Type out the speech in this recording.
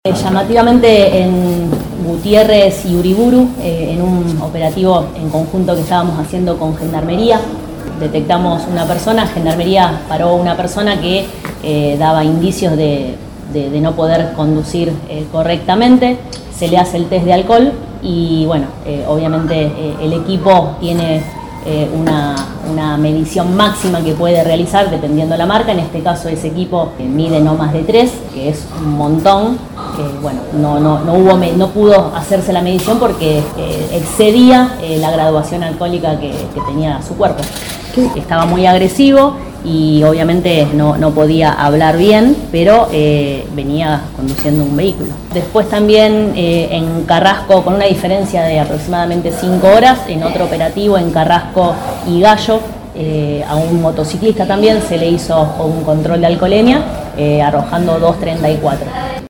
Llamativamente en Gutiérrez y Uriburu, en un operativo en conjunto que estábamos haciendo con Gendarmería, detectamos una persona. Gendarmería paró una persona que daba indicios de no poder conducir correctamente. Se le hace el test de alcohol y bueno, obviamente el equipo tiene una medición máxima que puede realizar dependiendo la marca. En este caso ese equipo mide no más de 3, que es un montón, que bueno, no pudo hacerse la medición porque excedía la graduación alcohólica que tenía su cuerpo. Estaba muy agresivo y obviamente no podía hablar bien, pero venía conduciendo un vehículo. Después también en Carrasco, con una diferencia de aproximadamente 5 horas, en otro operativo en Carrasco y Gallo, a un motociclista también se le hizo un control de alcoholemia, arrojando 2.34.